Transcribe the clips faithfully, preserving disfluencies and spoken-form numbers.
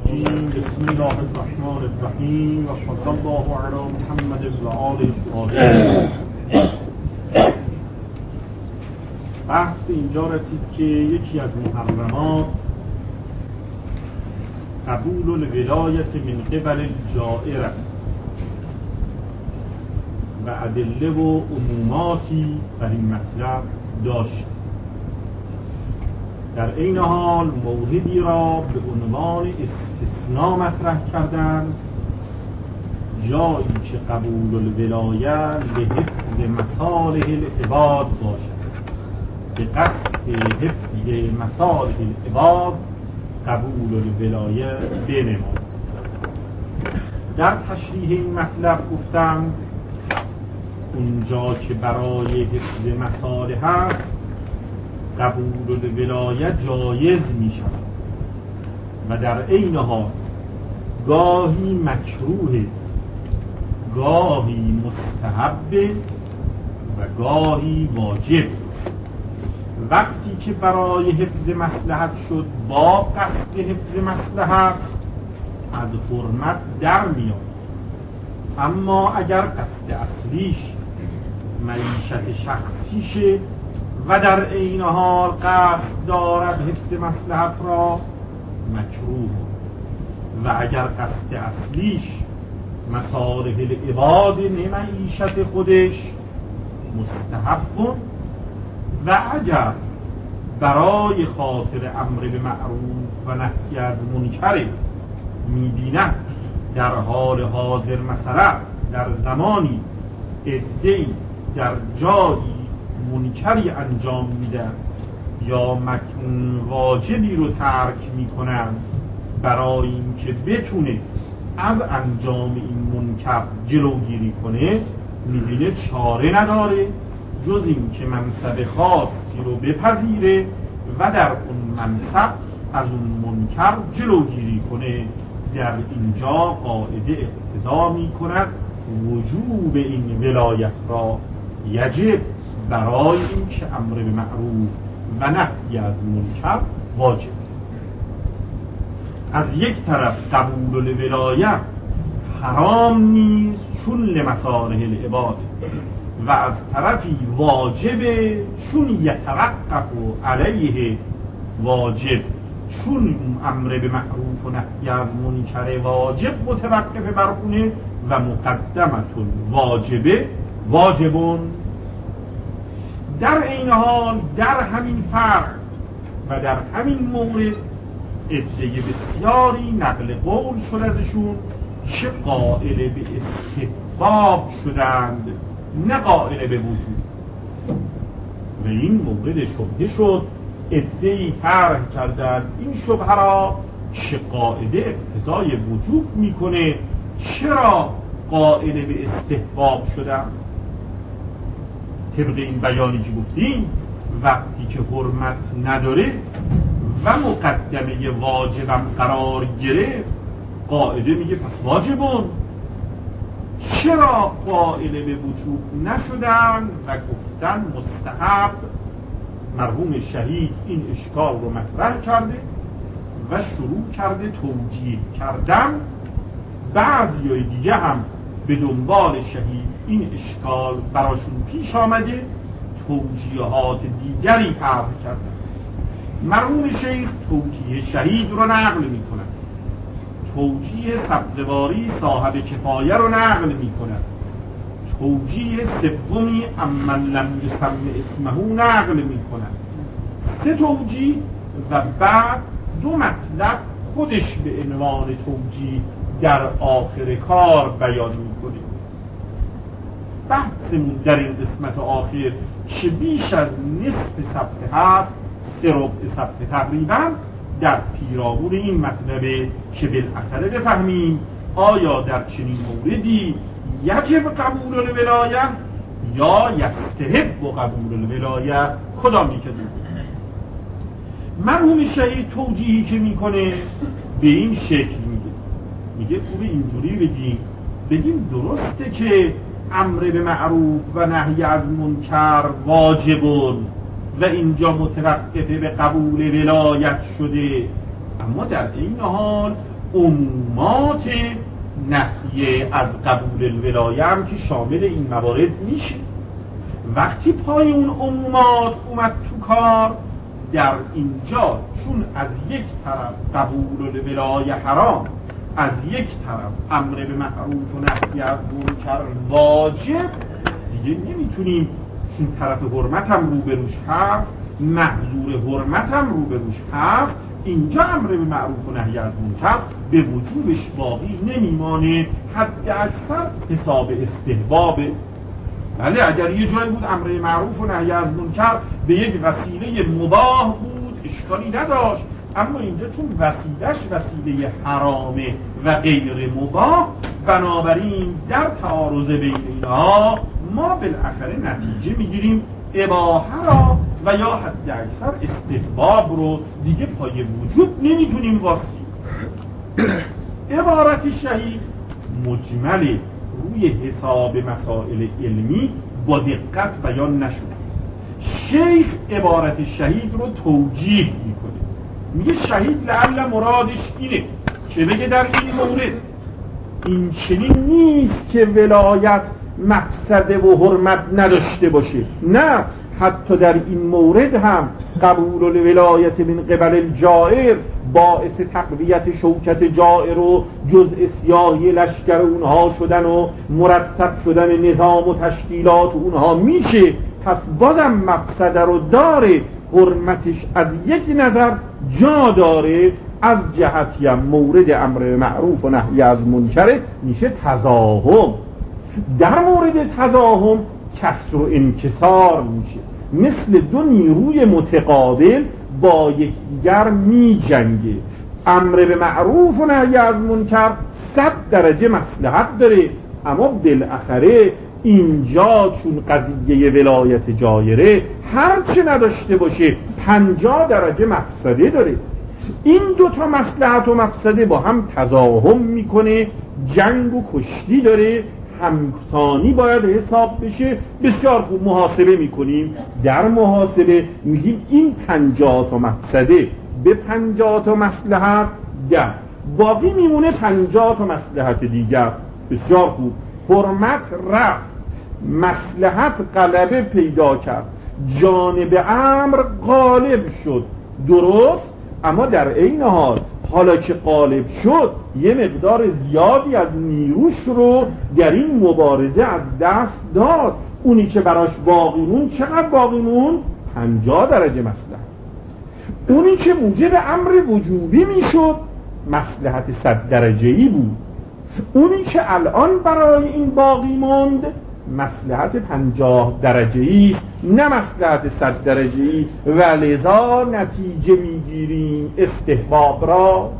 الرجیم. بسم الله الرحمن الرحیم و صلی الله علی محمد و آله الطاهرین. بحث به اینجا رسید که یکی از محرمات قبول الولایت من قبل الجائر است و ادله و عموماتی بر این مطلب داشت. در این حال موردی را به عنوان استثناء مطرح کردن، جایی که قبول الولایه لحفظ مصالح العباد باشد، به قصد حفظ مصالح العباد قبول الولایه بنماید. در تشریح این مطلب گفتم اونجا که برای حفظ مصالح است قبول الولایه جایز می شود و در عین حال گاهی مکروه، گاهی مستحب و گاهی واجب. وقتی که برای حفظ مصلحت شد با قصد حفظ مصلحت از حرمت در میاد، اما اگر قصد اصلیش معیشت شخصیشه و در عین حال قصد دارد حفظ مصلحت را، مکروه. و اگر قصد اصلیش مصالح العباد نه معیشت خودش، مستحب. و اگر برای خاطر امر به معروف و نهی از منکر می‌بیند در حال حاضر مثلا در زمانی عده‌ای در جایی منکری انجام میدن یا مکن واجبی رو ترک میکنن برای اینکه بتونه از انجام این منکر جلوگیری کنه، میبینه چاره نداره جز این که منصب خاصی رو بپذیره و در اون منصب از اون منکر جلوگیری کنه. در اینجا قاعده اقتضا میکند وجوب این ولایت را یجب برای این که امر به معروف و نهی از منکر واجب. از یک طرف قبول الولایه حرام نیست چون لمصالح العباد و از طرفی واجب چون یتوقف علیه واجب، چون امر به معروف و نهی از منکر واجب متوقف بر اونه و مقدمت واجبه واجبون. در این حال در همین فرق و در همین مورد عده بسیاری نقل قول شد ازشون چه قائل به استحباب شدند نه قائل به وجوب، و این مورد شبهه شد. عده‌ای طرح کردند این شبهه را چه قاعده اقتضای وجوب میکنه، چرا قائل به استحباب شدند؟ طبق این بیانی که گفتیم وقتی که حرمت نداره و مقدمه واجبم قرار گرفت قاعده میگه پس واجبون. چرا قائل به وجوب نشدن و گفتن مستحب؟ مرحوم شهید این اشکال رو مطرح کرده و شروع کرده توجیه کردن. بعضی دیگه هم به دنبال شهید این اشکال براشون پیش آمده توجیهات دیگری طرح کردن. مرحوم شیخ توجیه شهید رو نقل می کند، توجیه سبزواری صاحب کفایه رو نقل می کند، توجیه سومی امن لم یسم اسمه نقل می کند. سه توجیه و بعد دو مطلب خودش به عنوان توجیه در آخر کار بیان می کنه. بحثمون در این قسمت آخر که بیش از نصف صفحه هست، سه ربع صفحه تقریبا، در پیرامون این مطلبه که بالاخره بفهمیم آیا در چنین موردی یجب قبول الولایه یا یستحب قبول الولایه، کدام یک از این؟ مرحوم شهید توجیهی که میکنه به این شکل میگه میگه خوبه اینجوری بگیم بگیم درسته که امر به معروف و نهی از منکر واجبون و اینجا متوقفه به قبول ولایت شده، اما در این حال عمومات نفی از قبول الولایه هم که شامل این موارد میشه. وقتی پای اون عمومات اومد تو کار، در اینجا چون از یک طرف قبول الولایه حرام، از یک طرف امر به معروف و نهی از منکر واجب، دیگه نمیتونیم چون طرف حرمت هم روبروش هست، محظور حرمت هم روبروش هست، اینجا امر به معروف و نهی از منکر به وجوبش باقی نمیمانه، حد اکثر حساب استحبابه. بله اگر یه جایی بود امر به معروف و نهی از منکر به یک وسیله مباح بود اشکالی نداشت، اما اینجا چون وسیلش وسیله حرامه و غیر مباح، بنابراین در تعارض بین اینها ما بالاخره نتیجه میگیریم اباحه را و یا حد اکثر استحباب رو دیگه پای وجود نمیتونیم واسی. عبارت شهید مجمل روی حساب مسائل علمی با دقت بیان نشده. شیخ عبارت شهید رو توجیه میکنه، میگه شهید لعل مرادش اینه که بگه در این مورد این چنین نیست که ولایت مفسده و حرمت نداشته باشه، نه، حتی در این مورد هم قبول الولایت من قبل الجائر باعث تقویت شوکت جائر و جزء سیاهی لشکر اونها شدن و مرتب شدن نظام و تشکیلات اونها میشه، پس بازم مفسده رو داره، حرمتش از یک نظر جا داره، از جهتی هم مورد امر معروف و نهی از منکر میشه تزاحم. در مورد تزاحم کسر و انکسار میشه، مثل دو نیروی متقابل با یکدیگر می جنگه. امر به معروف و نهی از منکر صد درجه مصلحت داره، اما بالاخره اینجا چون قضیه ولایت جایره هرچه نداشته باشه پنجاه درجه مفسده داره. این دوتا مصلحت و مفسده با هم تزاحم میکنه، جنگ و کشتی داره، همسانی باید حساب بشه. بسیار خوب محاسبه میکنیم، در محاسبه میگیم این پنجاه تا مفسده به پنجاه تا مصلحت ده، باقی میمونه پنجاه تا مصلحت دیگر. بسیار خوب، حرمت رفت، مصلحت غلبه پیدا کرد، جانب امر غالب شد، درست، اما در عین حال حالا که غالب شد یه مقدار زیادی از نیروش رو در این مبارزه از دست داد. اونی که براش باقی مون چقدر باقی مون؟ پنجاه درجه مصلحت. اونی که موجب امر وجوبی میشد مصلحت صد درجه‌ای بود، اونی که الان برای این باقی موند مصلحت پنجاه درجه‌ای است، نه مصلحت صد درجه‌ای، و لذا نتیجه میگیریم استحباب را.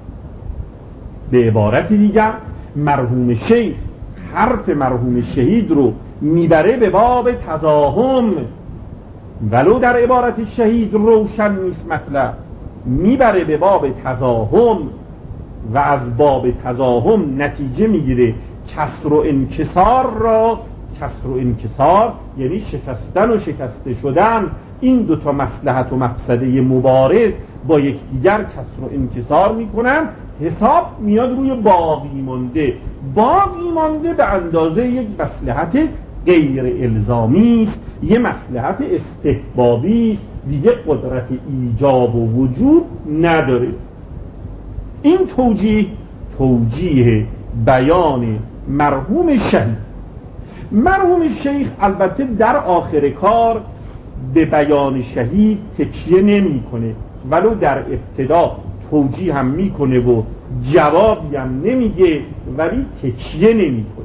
به عبارت دیگر مرحوم شیخ حرف مرحوم شهید رو میبره به باب تزاحم، ولو در عبارت شهید روشن نیست مطلب، میبره به باب تزاحم و از باب تزاحم نتیجه میگیره کسر و انکسار را. کسر و انکسار یعنی شکستن و شکسته شدن، این دوتا مصلحت و مفسده مبارز با یکدیگر کسر و انکسار میکنن، حساب میاد روی باقی مانده. باقی مانده به اندازه یک مصلحت غیر الزامی است، یه مصلحت استحبابی است، دیگه قدرت ایجاب و وجوب نداره. این توجیه توجیه بیان مرحوم شهید. مرحوم شیخ البته در آخر کار به بیان شهید تکیه نمی کنه، ولو در ابتدا توجیه هم میکنه و جوابی هم نمیگه، ولی تکیه نمی کنه.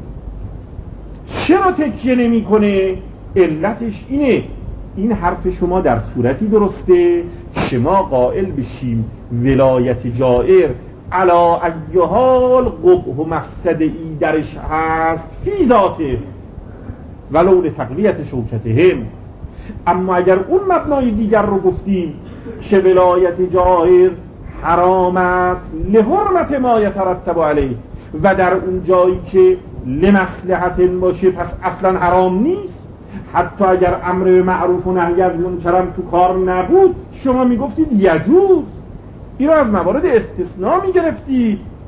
چرا تکیه نمی کنه؟ علتش اینه، این حرف شما در صورتی درسته شما قائل بشیم ولایت جائر علا ای حال قبح و مفسد ای درش هست فی ذاته ولو لتقویت شوکتهم. اما اگر اون مبنای دیگر رو گفتیم که ولایت جائر حرام است لحرمت ما یترتب علیه، و در اون جایی که لمصلحت باشه پس اصلا حرام نیست، حتی اگر امر به معروف و نهی از منکر تو کار نبود شما میگفتید یجوز، این رو از موارد استثناء میگرفتید،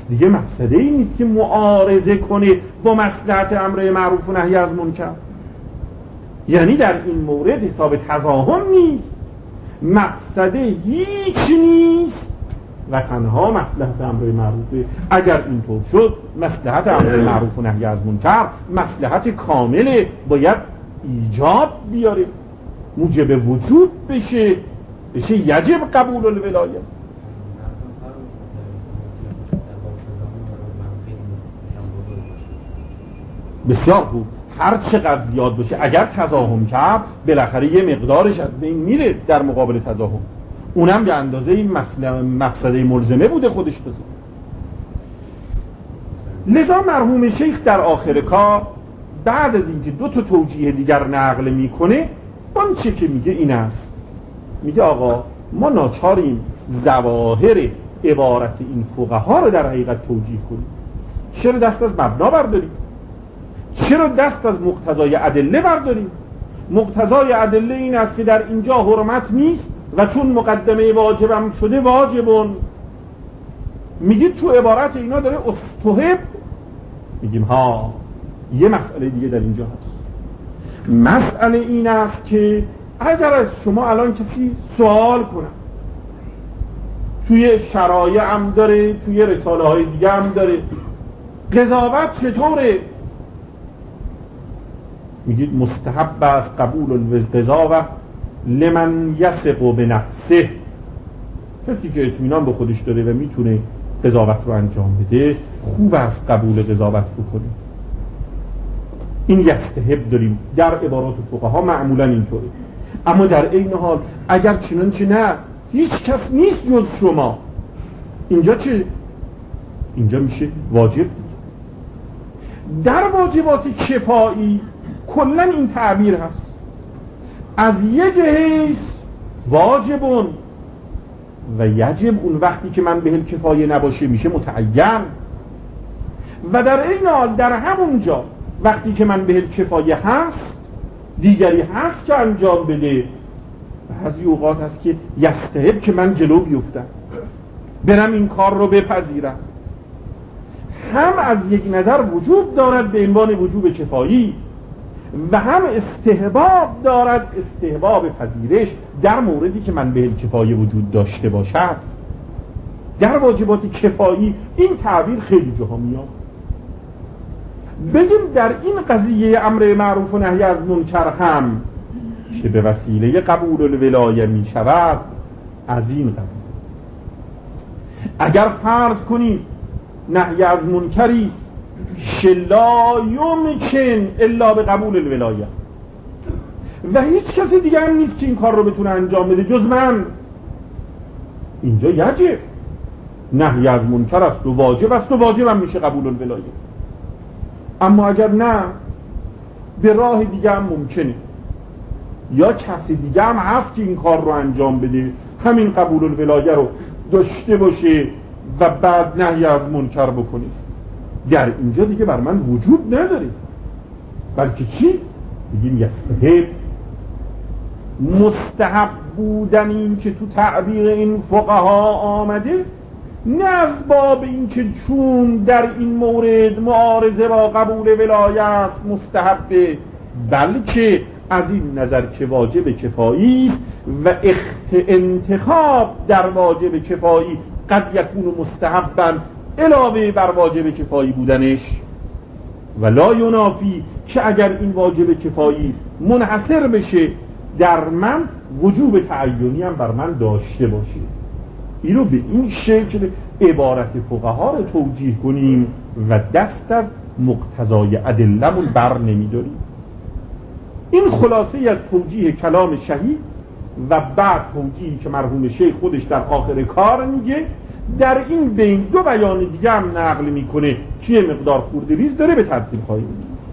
دیگه مفسده ای نیست که معارضه کنه با مصلحت امر معروف و نهی از منکر. یعنی در این مورد حساب تضاهم نیست، مفسده هیچ نیست و تنها مصلحت امر معروفه. اگر اینطور شد مصلحت امر معروف و نهی از منکر مصلحت کامله، باید ایجاب بیاره، موجب وجود بشه، بشه یجب قبول الولایه. بسیار خوب، هر چقدر زیاد باشه اگر تضاهم کرد بالاخره یه مقدارش از بین میره در مقابل تضاهم، اونم به اندازه این مقصده ملزمه بوده خودش بزن. لذا مرحوم شیخ در آخر کار بعد از اینکه دو تا توجیه دیگر نقل میکنه، اون چه که میگه این است، میگه آقا ما ناچاریم ظواهر عبارت این فقها رو در حقیقت توجیه کنیم. چرا دست از مبنا برداریم؟ چرا دست از مقتضای ادله برداریم؟ مقتضای ادله این است که در اینجا حرمت نیست و چون مقدمه واجبم شده واجبون. میگید تو عبارت اینا داره استحب، میگیم ها یه مسئله دیگه در اینجا هست. مسئله این است که اگر از شما الان کسی سوال کنه، توی شرایع هم داره، توی رساله های دیگه هم داره، قضاوت چطوره؟ میگید مستحب است قبول القضاوت لمن یثق بنفسه. کسی که اطمینان به خودش داره و میتونه قضاوت رو انجام بده خوب است قبول قضاوت بکنه. این یستحب داریم در عبارات فقها معمولا اینطوره. اما در این حال اگر چنانچه نه هیچ کس نیست جز شما، اینجا چه؟ اینجا میشه واجب دیگه. در واجبات کفایی کلا این تعبیر هست، از یک حیث واجبون و یجب اون وقتی که من به کفایه نباشه میشه متعین، و در این حال در همون جا وقتی که من به کفایه هست دیگری هست که انجام بده. بعضی اوقات هست که یستحب که من جلو بیفتم برم این کار رو بپذیرم، هم از یک نظر وجوب دارد به عنوان وجوب کفایی و هم استحباب دارد، استحباب پذیرش در موردی که من به کفایه وجود داشته باشد. در واجبات کفایی این تعبیر خیلی جاها میاد. بگیم در این قضیه امر معروف و نهی از منکر هم که به وسیله قبول الولایه می شود، از این قبول اگر فرض کنیم نهی از منکری لا یمکن الا به قبول الولایه و هیچ کسی دیگه هم نیست که این کار رو بتونه انجام بده جز من، اینجا یجب نهی از منکر است و واجب است و واجب هم میشه قبول الولایه. اما اگر نه به راه دیگه هم ممکنه، یا کسی دیگه هم هست که این کار رو انجام بده، همین قبول الولایه رو داشته باشه و بعد نهی از منکر بکنه، در اینجا دیگه بر من وجود نداره، بلکه چی؟ بگیم یستحب. مستحب بودن این که تو تعبیر این فقها آمده نه از باب این که چون در این مورد معارضه با قبول ولایه است مستحبه، بلکه از این نظر که واجب کفایی است و اخت انتخاب در واجب کفایی قد یکون مستحبا علاوه بر واجب کفایی بودنش، و لا ینافی که اگر این واجب کفایی منحصر بشه در من وجوب تعینی هم بر من داشته باشه. این رو به این شکل عبارت فقها رو توجیه کنیم و دست از مقتضای ادله‌مون بر نمیداریم. این خلاصه از توجیه کلام شهید و بعد توجیهی که مرحوم شیخ خودش در آخر کار میگه. در این بین دو بیان دیگه هم نقل میکنه که یه مقدار خورده ریز داره به ترتیب خواهیم.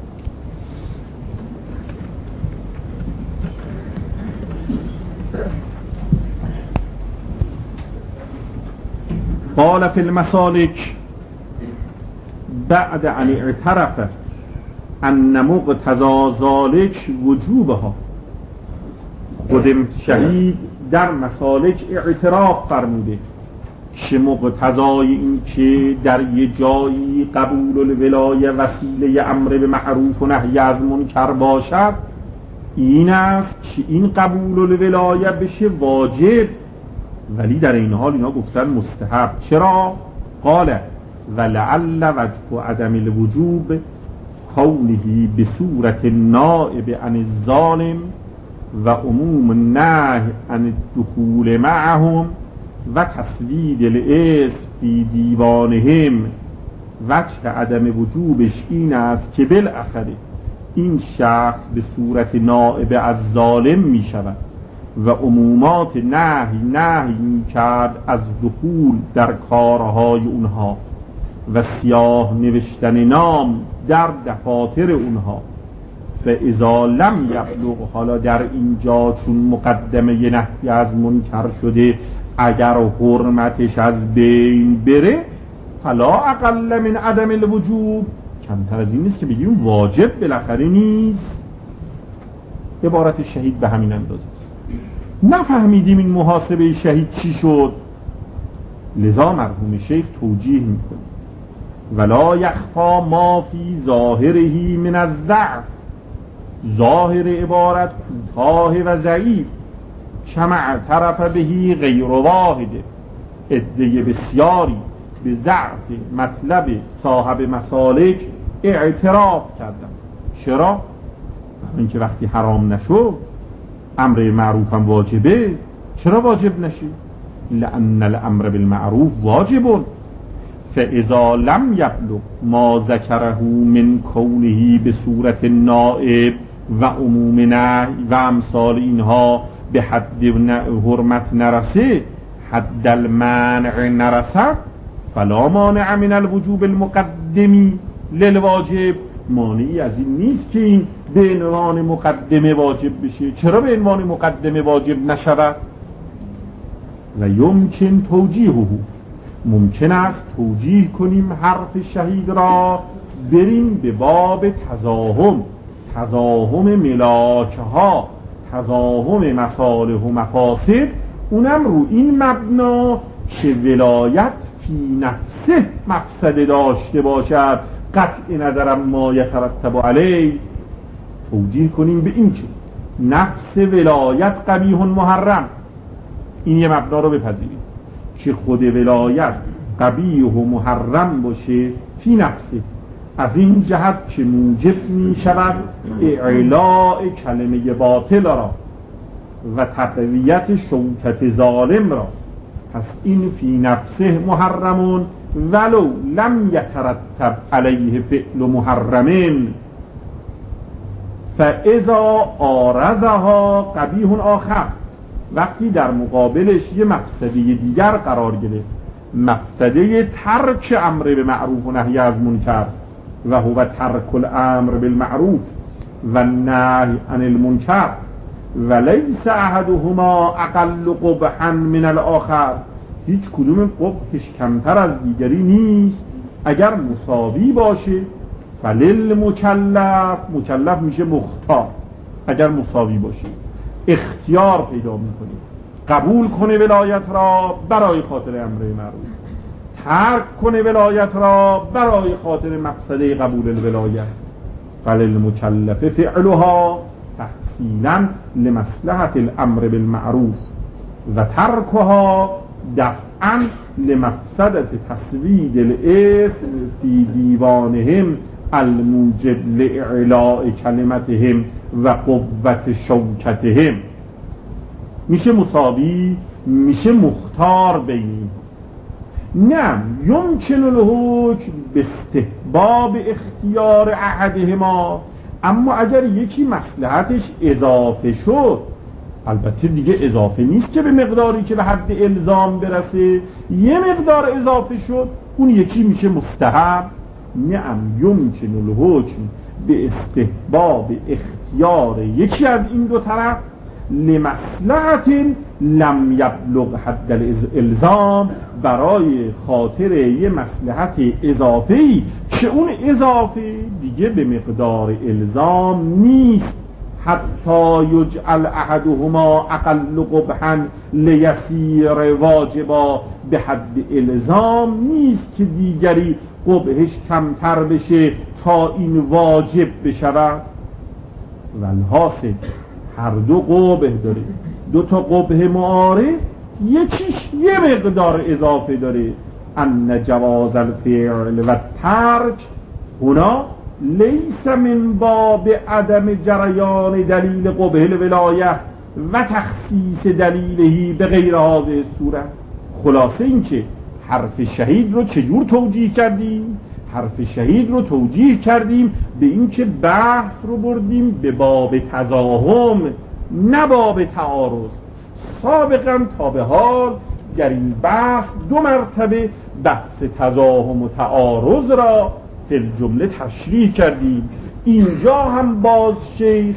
قال فی المسالک بعد ان اعترف ان مقتضا ذلک وجوبها. خود شهید در مسالک اعتراف فرموده چه مقتضای این که در یه جایی قبول الولایه وسیله امر به معروف و نهی از منکر باشد این است که این قبول الولایه بشه واجب، ولی در این حال اینا گفتن مستحب. چرا؟ قال ولعل وجه عدم الوجوب کونه بصورت نائب عن الظالم و عموم النهی عن الدخول معهم و تسوید الاسم فی دیوانهم. وجه عدم وجوبش این است که بالاخره این شخص به صورت نائب از ظالم می شود و عمومات نهی نهی می کرد از دخول در کارهای اونها و سیاه نوشتن نام در دفاتر اونها. فاذا لم یبلغ، حالا در اینجا چون مقدمه نهی از منکر شده اگر حرمتش از بین بره فلا اقل من عدم الوجوب، کمتر از این نیست که بگیم واجب بالاخره نیست. عبارت شهید به همین اندازه است. نفهمیدیم این محاسبه شهید چی شد، لذا مرحوم شیخ توجیه میکنه ولا یخفا ما فی ظاهره من الضعف. ظاهر عبارت کوتاه و ضعیف، کما اعترف بهی غیر واحد، عده بسیاری به ضعف مطلب صاحب مسالک اعتراف کردن. چرا؟ اینکه وقتی حرام نشد امر معروف هم واجبه. چرا واجب نشه؟ لأن الامر بالمعروف واجب، فاذا لم یبلغ ما ذکره من کونه به صورت نائب و عموم نهی و امثال اینها به حد حرمت نرسه، حد المنع نرسد، فلا مانع من الوجوب المقدمی للواجب. مانعی از این نیست که این به عنوان مقدمه واجب بشه. چرا به عنوان مقدمه واجب نشود؟ و یمکن توجیهه، ممکن است توجیه کنیم حرف شهید را، بریم به باب تزاحم، تزاحم ملاکه ها، تزاحم مصالح و مفاسد، اونم رو این مبنا که ولایت فی نفسه مفسده داشته باشد، قطع نظرم ما یترتب علیه. توجیه کنیم به این که نفس ولایت قبیح محرم، این یه مبنا رو بپذیریم که خود ولایت قبیح و محرم باشه فی نفسه، از این جهت که موجب می شود اعلاء کلمه باطل را و تقویت شوکت ظالم را. پس این فی نفسه محرمون ولو لم یترتب علیه فعل محرمین، فاذا آرزها قبیح آخر، وقتی در مقابلش یه مفسده دیگر قرار گرفت، مفسده ترک امر به معروف و نهی از منکر و هو ترک الامر بالمعروف و نهی عن المنکر و لیس احدهما اقل قبحا من الاخر، هیچ کدوم قبحش کمتر از دیگری نیست. اگر مساوی باشه فللمکلف، مکلف میشه مختار، اگر مساوی باشه اختیار پیدا میکنه قبول کنه ولایت را برای خاطر امر معروف، ترک کنه ولایت را برای خاطر مقصده قبول الولایت. فللمکلف فعلها تحصیلا لمصلحت الامر بالمعروف و ترکها دفعا لمفسدت تسوید الاسم فی دیوانهم الموجب لاعلاء کلمتهم و قوت شوکتهم. میشه مساوی، میشه مختار بین. نه یمکن الحکم به استحباب اختیار احدهما، اما اگر یکی مصلحتش اضافه شد، البته دیگه اضافه نیست که به مقداری که به حد الزام برسه، یه مقدار اضافه شد، اون یکی میشه مستحب. نعم یمکن الحکم به استحباب اختیار یکی از این دو طرف لمصلحت لم یبلغ حد الالزام، برای خاطر یه مصلحت اضافه‌ای که اون اضافه دیگه به مقدار الزام نیست، حتی یجعل احدهما اقل قبحا لیسیر واجبا به حد الزام، نیست که دیگری قبحش کمتر بشه تا این واجب بشود. والحاصل هر دو قبح داره، دو تا قبح معارض، یکیش یه مقدار اضافه داره. ان جواز الفعل و ترک هنا لیس من باب عدم جریان دلیل قبح الولایه و تخصیص دلیلهی به غیر هذه صورت. خلاصه این که حرف شهید رو چجور توجیه کردیم؟ حرف شهید رو توجیه کردیم به این که بحث رو بردیم به باب تزاحم نه باب تعارض. سابقا تا به حال در این بحث دو مرتبه بحث تزاحم و تعارض را فی الجمله تشریح کردیم. اینجا هم باز شیخ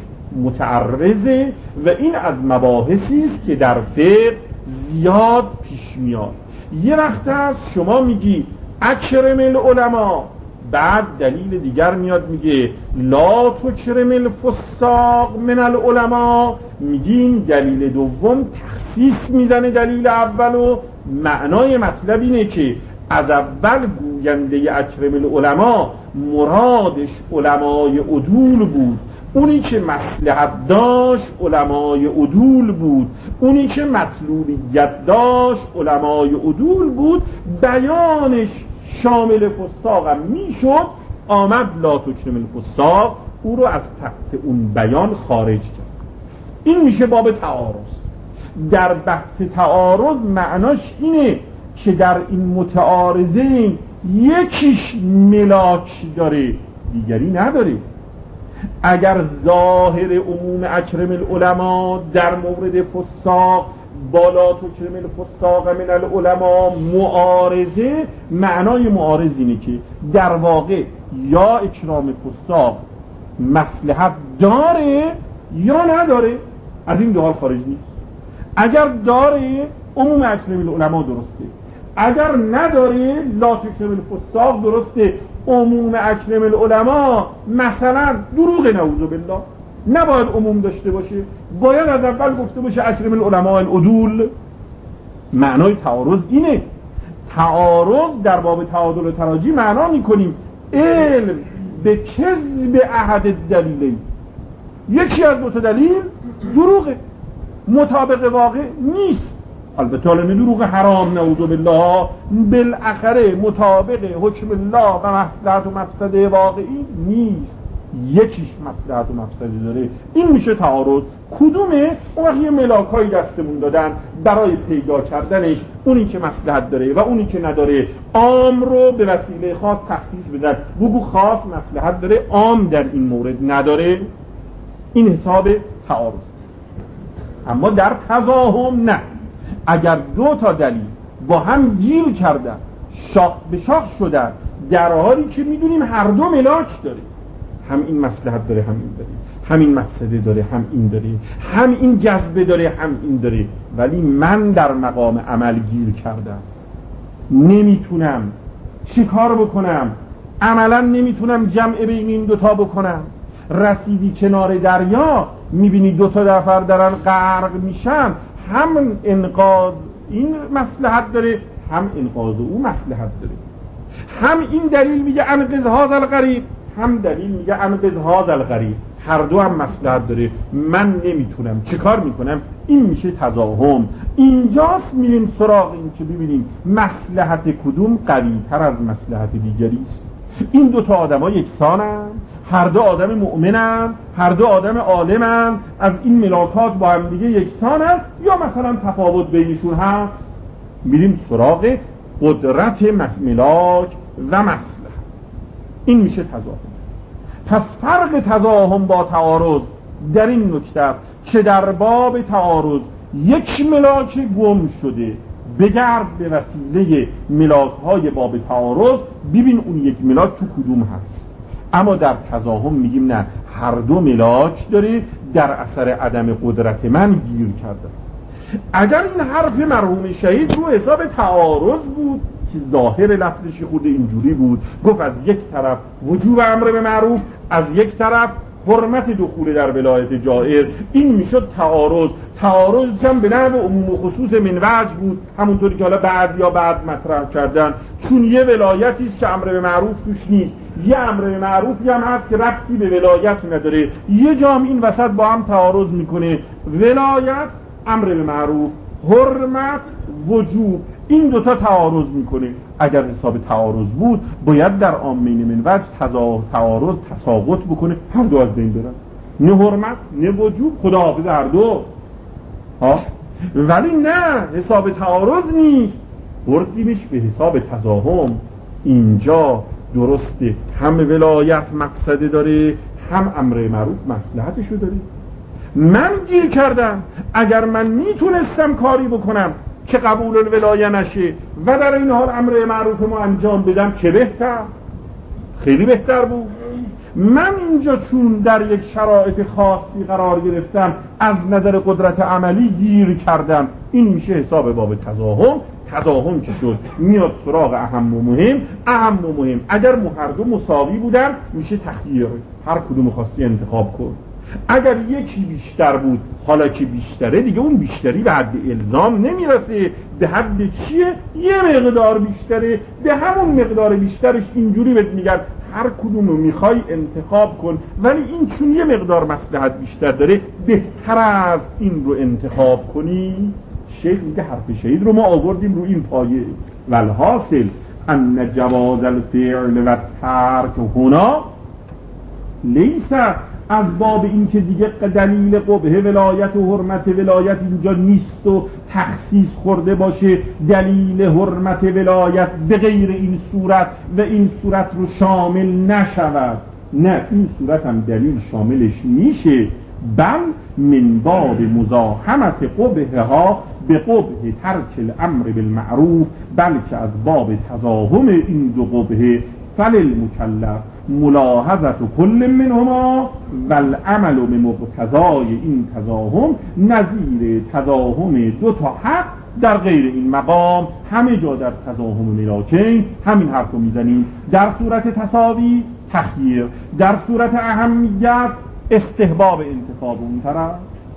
متعرضه و این از مباحثی است که در فقه زیاد پیش میاد. یه وقت هست شما میگی اکرم العلماء، بعد دلیل دیگر میاد میگه لا تکرم الفساق من العلماء، میگین دلیل دوم تخصیص میزنه دلیل اولو. معنای مطلب اینه که از اول گوینده اکرم العلماء مرادش علمای عدول بود، اونی که مصلحت داشت علمای عدول بود، اونی که مطلوبیت داشت علمای عدول بود. بیانش شامل فساق هم میشد، آمد لا تکرم الفساق او رو از تحت اون بیان خارج کرد. این میشه باب تعارض. در بحث تعارض معناش اینه که در این متعارضین یکیش ملاک داره دیگری نداره. اگر ظاهر عموم اکرم العلماء در مورد فساق بالا تکرم الفساق من العلماء معارضه، معنای معارض اینه که در واقع یا اکرام فساق مصلحت داره یا نداره، از این دو حال خارج نیست. اگر داره عموم اکرم العلماء درسته، اگر نداره لا تکرم الفساق درسته. عموم اکرم العلماء مثلا دروغ نعوذ بالله نباید عموم داشته باشه، باید از اول گفته باشه اکرم العلماء العدول. معنای تعارض اینه. تعارض در باب تعادل و تراجی معنا میکنیم علم به کذب احد دلیلی، یکی از دو تا دلیل دروغه، مطابق واقع نیست. البته علم دروغ حرام نعوذ بالله، بالاخره مطابق حکم الله و مصلحت و مفسده واقعی نیست، یکیش مصلحت و مفسده داره. این میشه تعارض. کدومه؟ اون وقت یه ملاکایی دستمون دادن برای پیدا کردنش، اونی که مصلحت داره و اونی که نداره. عام رو به وسیله خاص تخصیص بزن، بگو خاص مصلحت داره عام در این مورد نداره. این حساب تعارض. اما در تزاحم نه. اگر دو تا دلیل با هم گیر کردن، شاخ به شاخ شدن، در حالی که میدونیم هر دو ملاک داره، هم این مصلحت داره هم این داره، هم این مفسده داره هم این داره، هم این جذبه داره هم این داره، ولی من در مقام عمل گیر کردم، نمیتونم چی کار بکنم، عملا نمیتونم جمع بین این دوتا بکنم. رسیدی کنار دریا، میبینی دوتا نفر دارن غرق میشن، هم انقاذ این مصلحت داره هم انقاذ او مصلحت داره. هم این دلیل میگه انقذ هذا الغریق، هم دلیل میگه انقذ هذا الغریق، هر دو هم مصلحت داره. من نمیتونم چه کار میکنم؟ این میشه تزاحم. اینجاست میریم سراغ این که ببینیم مصلحت کدوم قوی تر از مصلحت دیگری است. این دو تا آدم‌ها یکسانن، هر دو آدم مؤمنن، هر دو آدم عالمن، از این ملاکات با هم دیگه یکسانن یا مثلا تفاوت بینشون هست؟ میریم سراغ قدرت ملاک و مصلحت. این میشه تزاحم. پس فرق تزاحم با تعارض در این نکته است که در باب تعارض یک ملاک گم شده، بگرد به وسیله ملاک‌های باب تعارض ببین اون یک ملاک تو کدوم هست. اما در تزاحم میگیم نه، هر دو ملاک داره، در اثر عدم قدرت من گیر کرده. اگر این حرف مرحوم شهید رو حساب تعارض بود که ظاهر لفظش خود اینجوری بود، گفت از یک طرف وجوب امر به معروف، از یک طرف حرمت دخول در ولایت جائر، این میشد تعارض. تعارض هم به نحو عموم و خصوص من وجه بود، همونطوری که حالا بعد یا بعد مطرح کردن، چون یه ولایتی است که امر به معروف توش نیست، یه امر به معروفی هم هست که ربطی به ولایت نداره، یه جام این وسط با هم تعارض میکنه. ولایت، امر به معروف، حرمت، وجوب، این دوتا تعارض میکنه. اگر حساب تعارض بود باید در عامین من وجه تعارض تساقط بکنه، هر دو از بین برن، نه حرمت نه وجوب، خدا حافظ هر دو ها. ولی نه، حساب تعارض نیست، بردیمش به حساب تزاحم. اینجا درسته هم ولایت مقصده داره، هم امر معروف مصلحتشو داره. من گیر کردم، اگر من میتونستم کاری بکنم که قبول الولایه نشه و در این حال امر معروف ما انجام بدم، چه بهتر، خیلی بهتر بود. من اینجا چون در یک شرایط خاصی قرار گرفتم، از نظر قدرت عملی گیر کردم، این میشه حساب باب تزاحم. تزاحم که شد میاد سراغ اهم و مهم. اهم و مهم اگر هر دو مساوی بودن میشه تخییر، هر کدوم خواستی انتخاب کن. اگر یکی بیشتر بود، حالا که بیشتره دیگه اون بیشتری به حد الزام نمیرسه. به حد چیه؟ یه مقدار بیشتره، به همون مقدار بیشترش اینجوری بهت میگن هر کدومو میخوای انتخاب کن، ولی این چون یه مقدار مصلحت بیشتر داره بهتر از این رو انتخاب کنی. شیخ میگه حرف شهید رو ما آوردیم رو این پایه. والحاصل ان جواز الفعل و ترک هنا لیس از باب این که دیگه دلیل قبح ولایت و حرمت ولایت اینجا نیست و تخصیص خورده باشه دلیل حرمت ولایت به غیر این صورت و این صورت رو شامل نشود. نه، این صورت هم دلیل شاملش میشه، بل من باب مزاحمت قبحها به قبح ترک الامر بالمعروف، بلکه از باب تزاحم این دو قبح فللمکلف ملاحظت کل منهما و العمل بمقتضای این تزاحم نظیر تزاحم دو تا حق در غیر این مقام. همه جا در تزاحم ملاکین همین حرف رو میزنیم، در صورت تساوی تخییر، در صورت اهمیت استحباب انتخاب اون طرف.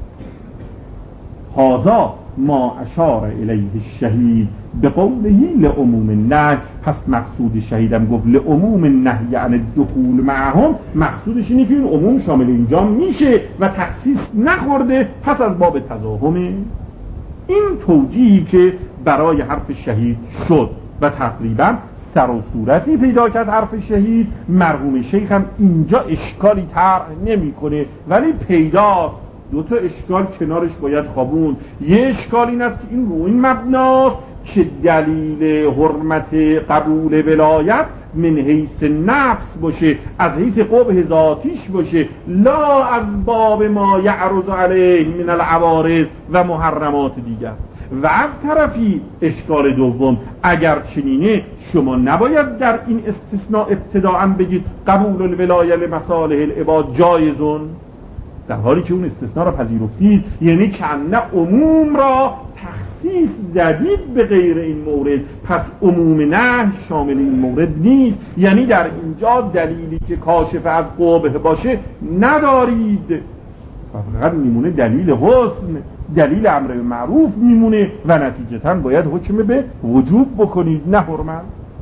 هذا ما اشار الیه الشهید به قوله لعموم النهی. پس مقصود شهیدم گفت لعموم النهی یعنی دخول معهم، مقصودش اینه که این عموم شامل اینجا میشه و تخصیص نخورده، پس از باب تزاحمه. این توجیهی که برای حرف شهید شد و تقریبا سر و صورتی پیدا کرد حرف شهید. مرحوم شیخ هم اینجا اشکالی طرح نمیکنه، ولی پیداست دو تا اشکال کنارش باید خوابون. یه اشکال این است که این رو این مبناست که دلیل حرمت قبول ولایت من حیث نفس باشه، از حیث قبح ذاتیش باشه، لا از باب ما یعرض علیه من العوارض و محرمات دیگر. و از طرفی اشکال دوم، اگر چنینه شما نباید در این استثناء ابتداءً بگید قبول الولایه لمصالح العباد جایزون، در حالی که اون استثناء را پذیرفتید، یعنی کنه عموم را تخصیص زدید به غیر این مورد، پس عموم نه شامل این مورد نیست. یعنی در اینجا دلیلی که کاشف از قبح باشه ندارید، فقط میمونه دلیل حسن، دلیل امر به معروف میمونه و نتیجتاً باید حکم به وجوب بکنید نه حرمت.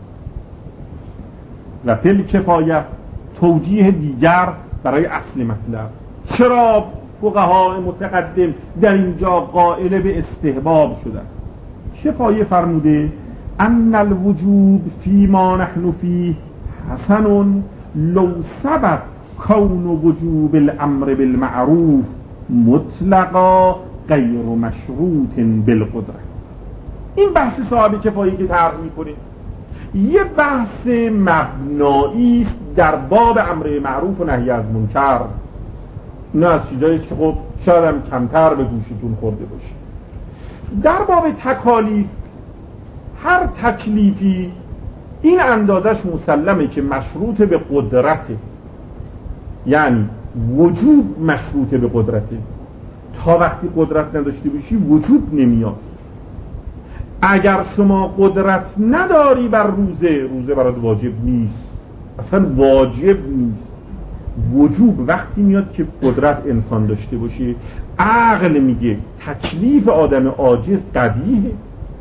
و فل کفایه توجیه دیگر برای اصل مطلب. چرا فقهای متقدم در اینجا قائل به استحباب شدن؟ کفایه فرموده ان الوجوب فيما نحن فيه حسن لو ثبت کون وجوب الامر بالمعروف مطلقا غیر مشروط بالقدره. این بحث صاحب کفایه که طرح می‌کنه یه بحث مبنایی است در باب امر معروف و نهی از منکر. نه از چیزایی است که خب شاید هم کمتر به گوشتون خورده باشه. در باب تکالیف هر تکلیفی این اندازش مسلمه که مشروط به قدرته، یعنی وجوب مشروط به قدرته. تا وقتی قدرت نداشته باشی وجوب نمیاد. اگر شما قدرت نداری بر روزه، روزه برات واجب نیست، اصلا واجب نیست. وجوب وقتی میاد که قدرت انسان داشته باشه، عقل میگه تکلیف آدم عاجز قبیحه.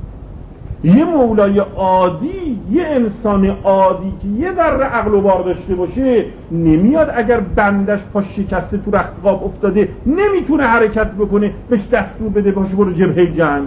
یه مولای عادی، یه انسان عادی که یه ذره عقل و بار داشته باشه، نمیاد اگر بندش پا شکسته تو رختقاب افتاده نمیتونه حرکت بکنه بهش دستور بده باشه برو جبهه جنگ.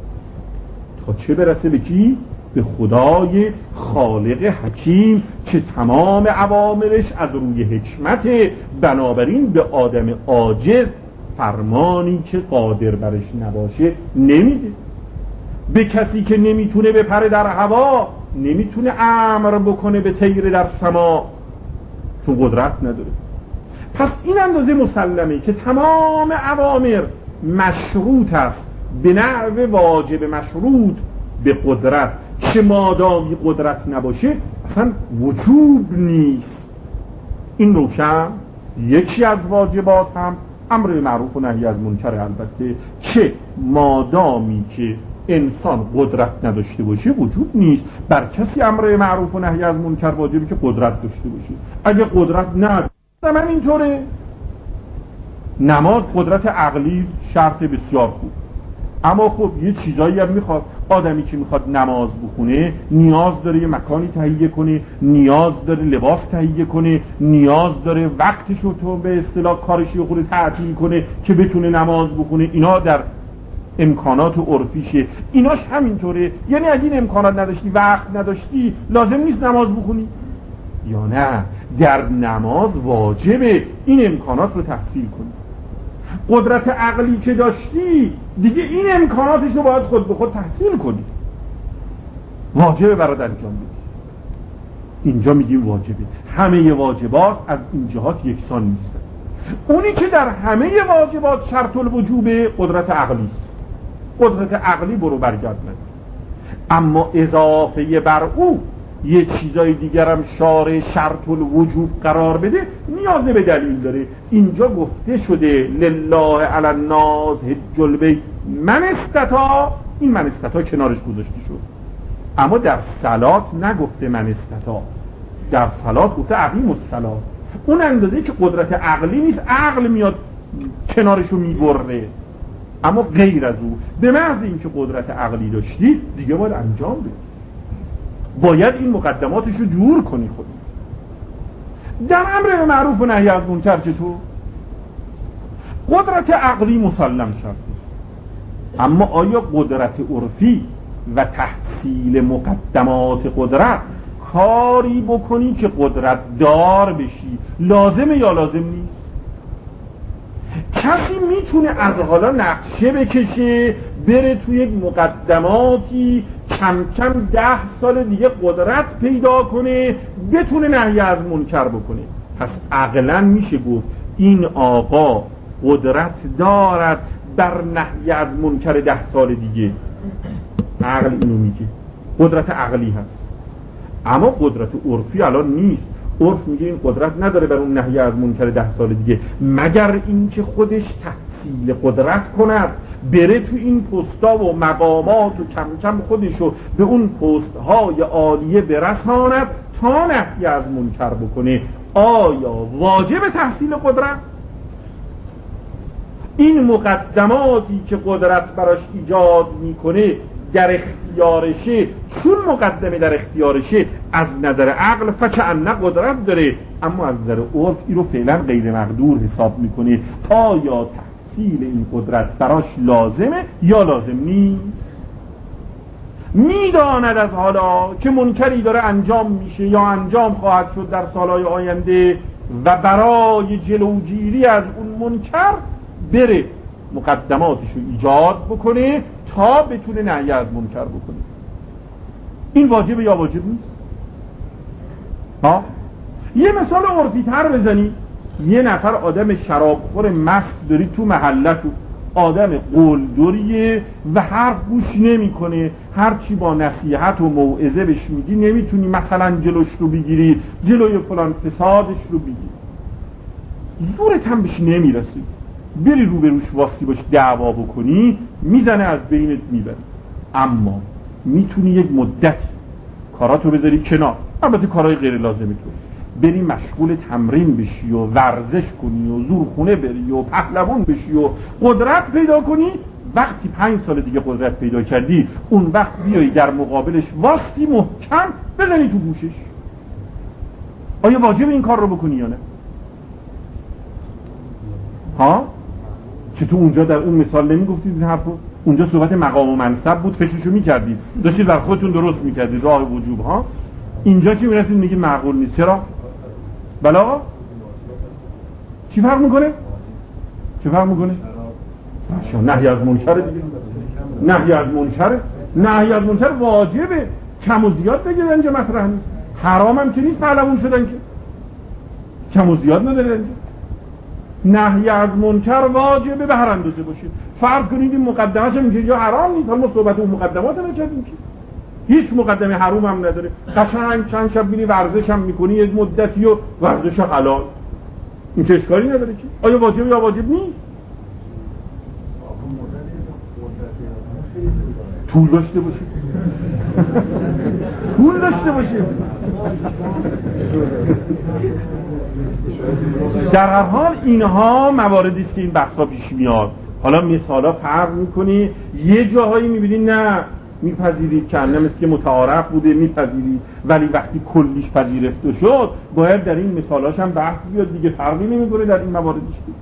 تا چه برسه به کی؟ به خدای خالق حکیم که تمام اوامرش از روی حکمت، بنابراین به آدم عاجز فرمانی که قادر برش نباشه نمیده. به کسی که نمیتونه بپره در هوا نمیتونه امر بکنه به طیر در سما، چون قدرت نداره. پس این اندازه مسلمه که تمام اوامر مشروط است به نحو واجب مشروط به قدرت، که مادامی قدرت نباشه اصلا وجوب نیست. این روشن. یکی از واجبات هم امر به معروف و نهی از منکر، البته که مادامی که انسان قدرت نداشته باشه وجوب نیست. بر کسی امر به معروف و نهی از منکر واجبه که قدرت داشته باشه. اگه قدرت نداره من اینطوره. نماز قدرت عقلی شرط بسیار خوب، اما خب یه چیزایی هم میخواد. آدمی که میخواد نماز بخونه نیاز داره یه مکانی تهیه کنه، نیاز داره لباس تهیه کنه، نیاز داره وقتشو تو به اصطلاح کارشی خود تعطیل کنه که بتونه نماز بخونه. اینا در امکانات عرفیشه. ایناش همینطوره. یعنی اگه این امکانات نداشتی، وقت نداشتی، لازم نیست نماز بخونی، یا نه در نماز واجبه این امکانات رو تحصیل کنی. قدرت عقلی که داشتی دیگه این امکاناتش رو باید خود به خود تحصیل کنی، واجبه برات انجام بدی. اینجا میگیم واجبه. همه واجبات از این جهات یکسان نیستن. اونی که در همه واجبات شرط الوجوبه قدرت عقلی است. قدرت عقلی برو برگرد نداره. اما اضافه بر او یه چیزای دیگر هم شارع شرط الوجوب قرار بده نیاز به دلیل داره. اینجا گفته شده لله علی الناس حج البیت من استطاع. این من استطاع کنارش گذاشته شد، اما در صلات نگفته من استطاع. در صلات گفته اقیم الصلاه. اون اندازه که قدرت عقلی نیست، عقل میاد کنارشو میبره. اما غیر از او به محض اینکه قدرت عقلی داشتی دیگه باید انجام بدی، باید این مقدماتش رو جور کنی خودی. در امر به معروف و نهی از منکر چطور؟ قدرت عقلی مسلم شد، اما آیا قدرت عرفی و تحصیل مقدمات قدرت کاری بکنی که قدرت دار بشی لازمه یا لازم نیست؟ کسی میتونه از حالا نقشه بکشه بره توی یک مقدماتی کم کم ده سال دیگه قدرت پیدا کنه بتونه نهی از منکر بکنه؟ پس عقلا میشه گفت این آقا قدرت دارد بر نهی از منکر ده سال دیگه. عقل اینو میگه، قدرت عقلی هست. اما قدرت عرفی الان نیست. عرف میگه این قدرت نداره بر اون نهی از منکر ده سال دیگه، مگر اینکه خودش تحصیل قدرت کند، بره تو این پستا و مقامات و کم کم خودشو به اون پستهای عالیه برساند تا نهی از منکر بکنه. آیا واجب تحصیل قدرت؟ این مقدماتی که قدرت براش ایجاد میکنه در اختیارشه، چون مقدمه در اختیارشه از نظر عقل فکأنه قدرت داره، اما از نظر عرف این رو فعلا غیر مقدور حساب میکنه. آیا تحصیل این قدرت براش لازمه یا لازم نیست؟ میداند از حالا که منکری داره انجام میشه یا انجام خواهد شد در سالهای آینده و برای جلوگیری از اون منکر بره مقدماتش رو ایجاد بکنه تا بتونه نهی از منکر بکنه. این واجبه یا واجب نیست؟ ها؟ یه مثال عرفی تر بزنی. یه نفر آدم شرابخور مست داری تو محلتو، آدم قلدریه و حرف گوش نمی کنه، هرچی با نصیحت و موعظه بهش میگی نمیتونی مثلا جلوش رو بگیری، جلوی فلان فسادش رو بگیری، زورت هم بهش نمیرسی، بری رو به روش واسی باش دعوا بکنی میزنه از بینت میبره. اما میتونی یک مدت کاراتو بذاری کنار، البته کارهای غیر لازمی تو، بری مشغول تمرین بشی و ورزش کنی و زورخونه بری و پهلوان بشی و قدرت پیدا کنی، وقتی پنج سال دیگه قدرت پیدا کردی اون وقت بیایی در مقابلش واسی محکم بزنی تو گوشش. آیا واجب این کار رو بکنی یا نه؟ ها؟ چطور اونجا در اون مثال نمیگفتید این حرفو؟ اونجا صحبت مقام و منصب بود، فکرشو میکردید، داشتید بر خودتون درست میکردید راه وجوب. ها؟ اینجا که میرسید میگید معقول نیست. چرا؟ بله آقا؟ چی فرق میکنه؟ چی فرق میکنه؟ نهی از منکر دیگه. نهی از منکر نهی از منکر واجبه، کم و زیاد بگید اینجا مطرح نیست. حرام هم که نیست پهلوان شدن که، کم و زیاد نداره اینجا. نهی از منکر واجبه به هر اندازه باشه. فرض کنید این مقدمه‌اش میگه یا حرام نیست، ما صحبت اون مقدمات نکردیم که هیچ مقدمه حرام هم نداره. قشنگ چند شب میری ورزش هم میکنی یک مدتی و ورزش حلال، این که اشکالی نداره که. آیا واجب یا واجب نیست؟ طول داشته باشه طول داشته باشه در هر حال اینها مواردی است که این بحثا پیش میاد. حالا مثالا فرق میکنی، یه جاهایی میبینی نه میپذیرید که انه مثل که متعارف بوده میپذیرید، ولی وقتی کلیش پذیرفته شد باید در این مثالاش هم بحث بیاد دیگه. فرقی نمیکنه در این مواردش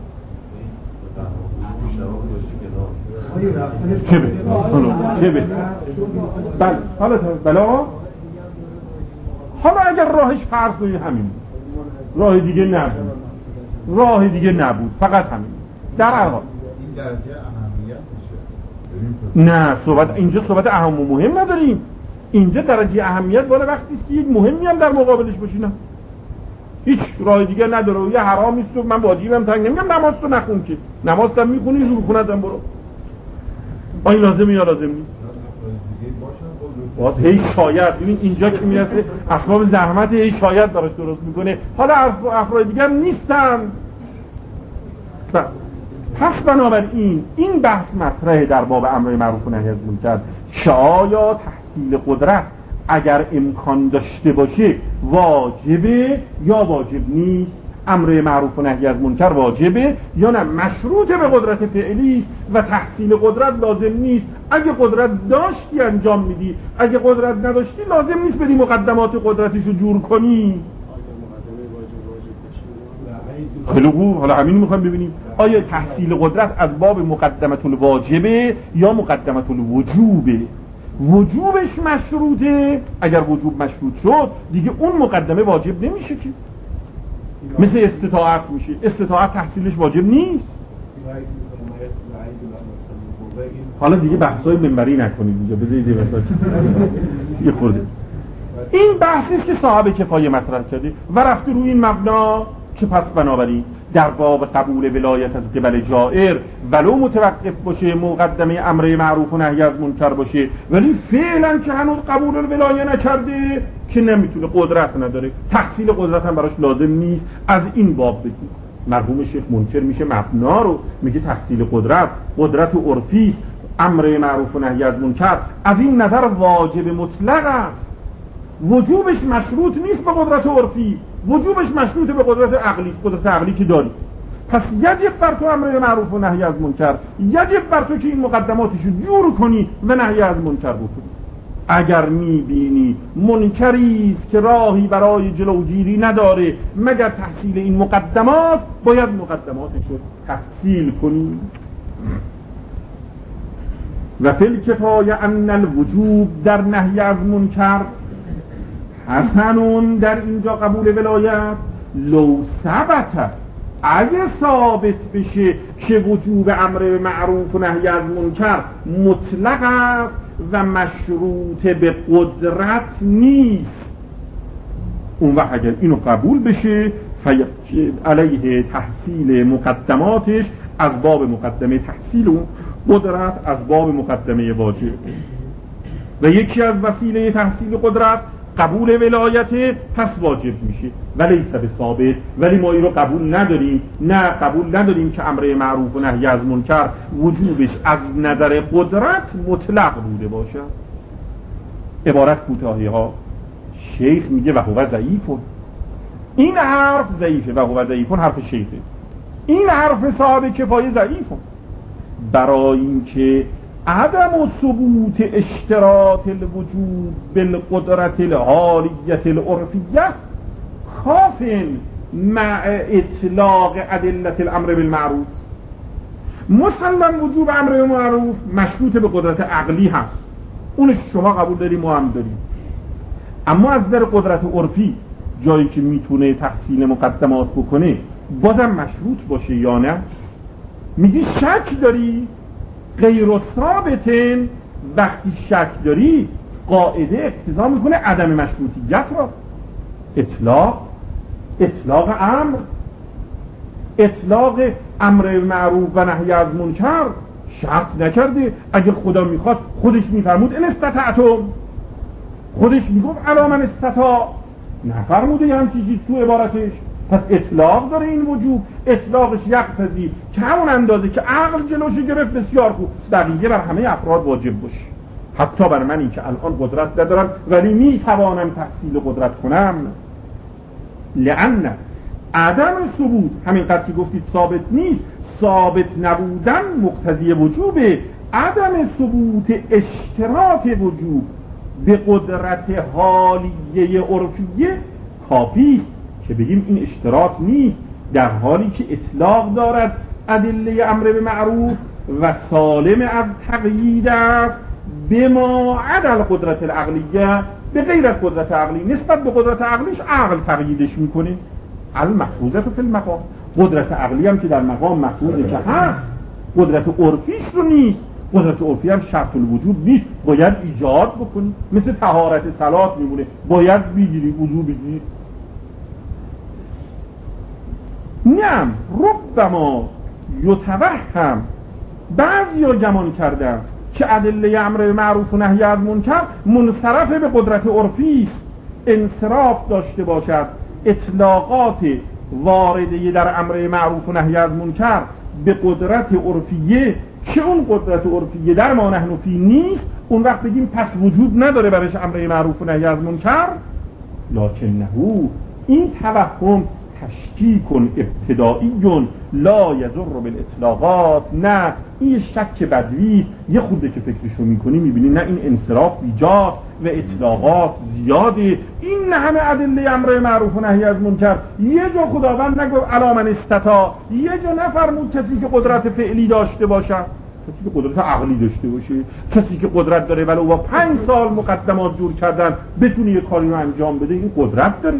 چه به چه به بله حالا بلا حالا اگر راهش فرض کنید همین راه دیگه نبود، راه دیگه نبود، فقط همین. در هر حال این درجه اهمیت میشه. نه صحبت اینجا صحبت اهم و مهم نداریم. اینجا درجه اهمیت بالا وقتی است که یک مهمی هم در مقابلش باشی. نه هیچ راه دیگه نداره. یه حرام نیست و من واجبم تنگ نمیگم نماز تو نخون که، نماز هم میخونی زور خونتم برو. آیا لازمه یا لازم نیست؟ باز هی شاید ببین اینجا که میرسه اسباب زحمت هی شاید براش درست میکنه. حالا افراد دیگر نیستن. پس بنابراین این بحث مطرحه در باب امر معروف و نهی از منکر که آیا تحصیل قدرت اگر امکان داشته باشه واجبه یا واجب نیست. امر معروف و نهی از منکر واجبه یا نه مشروط به قدرت فعلی و تحصیل قدرت لازم نیست. اگه قدرت داشتی انجام میدی، اگه قدرت نداشتی لازم نیست بدی مقدمات قدرتشو جور کنی. خیلی خوب، حالا همین میخوایم ببینیم آیا تحصیل قدرت از باب مقدمت الواجبه یا مقدمت الوجوبه. وجوبش مشروطه، اگر وجوب مشروط شد دیگه اون مقدمه واجب نمیشه که، مثل استطاعت میشه. استطاعت تحصیلش واجب نیست. حالا دیگه بحثای منبری نکنید اینجا، بذارید یه مثال یه خورده. این بحثی است که صاحب کفایه مطرح کرده و رفته روی این مبنا که پس بنابراین در باب قبول ولایت از قبل جائر ولو متوقف باشه مقدمه امر معروف و نهی از منکر باشه، ولی فعلا که هنوز قبول الولایه نکرده که نمیتونه، قدرت نداره، تحصیل قدرت هم براش لازم نیست. از این باب بگیم مرحوم شیخ منکر میشه مبنا رو، میگه تحصیل قدرت قدرت عرفی است، امر معروف و نهی از منکر از این نظر واجب مطلق است. وجوبش مشروط نیست به قدرت عرفی، وجوبش مشروط به قدرت عقلی، قدرت عقلی که داری. پس یجب بر تو امر معروف و نهی از منکر، یجب بر تو که این مقدماتشو جور کنی و نهی از منکر بکنی. اگر میبینی منکری است که راهی برای جلوگیری نداره مگر تحصیل این مقدمات، باید مقدماتشو تحصیل کنی. و فی کفایه ان الوجوب در نهی از منکر حسنون، در اینجا قبول ولایت لو ثبت، اگه ثابت بشه که وجوب امر معروف و نهی از منکر مطلق است و مشروط به قدرت نیست، اون وقت اگر اینو قبول بشه علیه تحصیل مقدماتش از باب مقدمه تحصیل اون قدرت از باب مقدمه واجب. و یکی از وسیله تحصیل قدرت قبول ولایت، پس واجب میشه ولی سبب ثابت. ولی ما این رو قبول نداریم، نه قبول نداریم که امر معروف و نهی از منکر وجوبش از نظر قدرت مطلق بوده باشه. عبارت کوتاهی ها شیخ میگه و هو ضعیف، این حرف ضعیفه و هو ضعیفون حرف شیخه. این حرف صاحب کفایه ضعیفه برای اینکه عدم و ثبوت اشتراط الوجود بالقدرت الحالیت العرفیه کافن مع اطلاق ادلت الامر بالمعروف. مسلم وجوب امر بالمعروف مشروط به قدرت عقلی هست، اونش شما قبول داریم ما هم داریم، اما از در قدرت عرفی جایی که میتونه تحسین مقدمات بکنه بازم مشروط باشه یا نه؟ میگی شک داری غیر ثابتن، وقتی شک داری قاعده اقتضا میکنه عدم مشروطیت را. اطلاق اطلاق امر اطلاق امر معروف و نهی از منکر شرط نکرده. اگه خدا میخواد خودش میفرمود ان استطعتم، خودش میگفت الا من استطاع، نفرموده یه همچی چیز تو عبارتش. پس اطلاق داره این وجوب، اطلاقش یقتضی که همون اندازه که عقل جلوش گرفت بسیار خوب بقیه بر همه افراد واجب باشه، حتی بر منی که الان قدرت ندارم ولی میتوانم تحصیل قدرت کنم. لأن عدم ثبوت همینقدر که گفتید ثابت نیست، ثابت نبودن مقتضی وجوبه. عدم ثبوت اشتراط وجوب به قدرت حالیه عرفیه کافیست که بگیم این اشتراط نیست، در حالی که اطلاق دارد ادله امر به معروف و سالم از تقیید است به ما عدل قدرت العقلیه، به غیر از قدرت عقلی. نسبت به قدرت عقلیش عقل تقییدش میکنه. المحفوظه فی المقام، قدرت عقلی هم که در مقام محفوظه که هست، قدرت عرفیش رو نیست. قدرت عرفی هم شرط الوجوب نیست، باید ایجاد بکنی، مثل طهارت صلات میمونه، باید بگیری وضو بگیری. نعم ربما یتوهم، بعضی ها گمان کردن که ادله امر معروف و نهی از منکر منصرف به قدرت عرفی است، انصراف داشته باشد. اطلاقات وارده در امر معروف و نهی از منکر به قدرت عرفیه که اون قدرت عرفیه در ما نحن فی نیست، اون وقت بگیم پس وجود نداره برش امر معروف و نهی از منکر. لکنه این توهم تشکیک ابتدایی لا یضر بالاطلاقات. نه این شک بدویست، یه خورده که فکرشو میکنی میبینی نه این انصراف بیجاست و اطلاقات زیاده. این همه ادله امر معروف و نهی از منکر یه جا خداوند نگفت الا من استطاع، یه جا نفرمود کسی که قدرت فعلی داشته باشه، کسی که قدرت عقلی داشته باشه، کسی که قدرت داره ولو با پنج سال مقدمات جور کردن بتونه یه کاری رو انجام بده، این قدرت داره.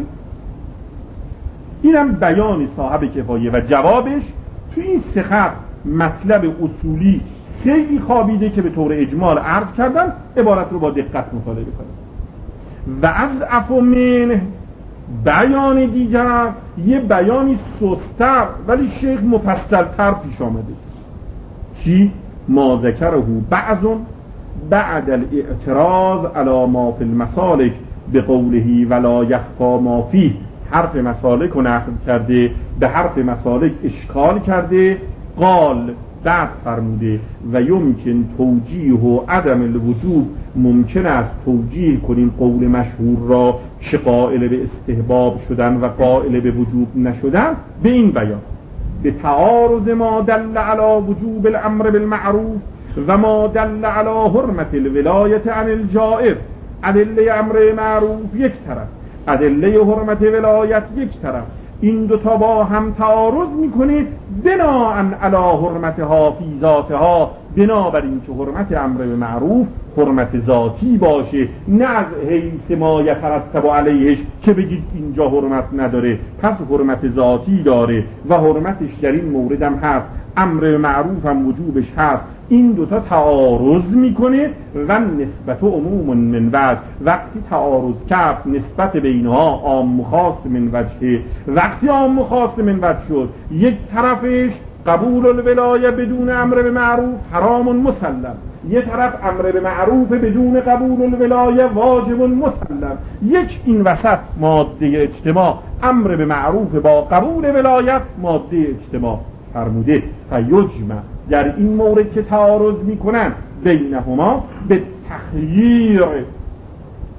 اینم بیان صاحب کفایه و جوابش توی این سه خط مطلب اصولی خیلی خوابیده که به طور اجمال عرض کردن، عبارت رو با دقت مطالعه کنید. و از افومین بیان دیگر یه بیانی سستر ولی شیخ مفصلتر پیش آمده. چی؟ ما ذکره بعضون بعد الاعتراض علی ما فی المسالک به قوله ولا یخفا ما فیه. حرف مسالک رو نقل کرده، به حرف مسالک اشکال کرده، قال بعد فرموده و یمکن توجیه و عدم الوجوب، ممکن است توجیه کنیم قول مشهور را که قائل به استحباب شدن و قائل به وجوب نشدن به این بیان: به تعارض ما دل علی وجوب الامر بالمعروف و ما دل علی حرمت الولایت عن الجائر. ادله امر معروف یک طرف، ادله حرمت ولایت یک طرف، این دوتا با هم تعارض میکنه بناءً علی حرمتها فی ذاتها، بنابراین که حرمت امر به معروف حرمت ذاتی باشه، نه از حیث ما یترتب علیهش که بگید اینجا حرمت نداره، پس حرمت ذاتی داره و حرمتش در این مورد هم هست، امر معروف هم وجوبش هست. این دوتا تعارض میکنه و نسبت عموم من وجه، وقتی تعارض کرد نسبت بینها عام خاص من وجه، وقتی عام خاص من وجه شد یک طرفش قبول الولایه بدون امر به معروف حرام مسلم، یک طرف امر به معروف بدون قبول الولایه واجب مسلم، یک این وسط ماده اجتماع امر به معروف با قبول ولایت ماده اجتماع فرموده. فیجمع در این مورد که تعارض میکنن بینهما به تخییر